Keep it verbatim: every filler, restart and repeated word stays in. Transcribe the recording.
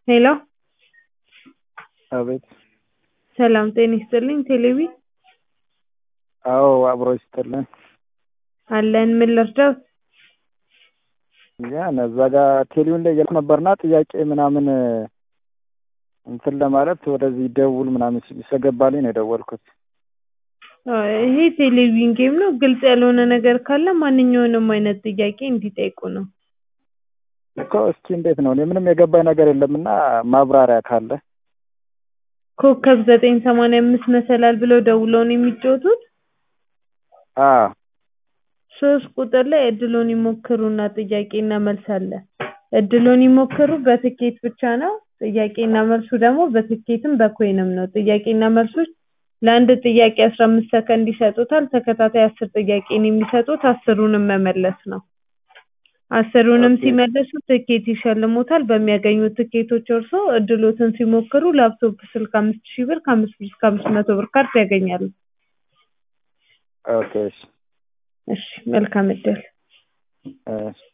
ሄሎ አቤት። ሰላም ጤና ይስጥልኝ። ቴሌቪ አዎ አብሮ ይስጥልን። አለን። ምን ልርዳው? ያ እዛ ጋር ቴሌቪዥን ላይ እያልኩ ነበርና ጥያቄ ምናምን እንትን ለማለት ወደዚህ ደውል ምናምን ሲገባልኝ ነው የደወልኩት። ይሄ ቴሌቪዥን ጌም ነው። ግልጽ ያልሆነ ነገር ካለ ማንኛውንም አይነት ጥያቄ እንዲጠይቁ ነው እኮ። እስኪ እንዴት ነው? እኔ ምንም የገባኝ ነገር የለምና ማብራሪያ ካለ። ኮከብ ዘጠኝ ሰማንያ አምስት መሰላል ብለው ደውለው ነው የሚጫወቱት። አዎ ሶስት ቁጥር ላይ እድሎን ይሞክሩና ጥያቄና መልስ አለ። እድሎን ይሞክሩ በትኬት ብቻ ነው። ጥያቄና መልሱ ደግሞ በትኬትም በኮይንም ነው። ጥያቄና መልሶች ለአንድ ጥያቄ አስራ አምስት ሰከንድ ይሰጡታል። ተከታታይ አስር ጥያቄን የሚሰጡት አስሩንም መመለስ ነው። አስሩንም ኦኬ ሲመልሱ ትኬት ይሸልሙታል። በሚያገኙት ትኬቶች እርሶ እድሎትን ሲሞክሩ ላፕቶፕ፣ ስልክ አምስት ሺህ ብር ከአምስት ብር እስከ አምስት መቶ ብር ካርድ ያገኛሉ። ኦኬ እሺ እሺ መልካም እድል። እሺ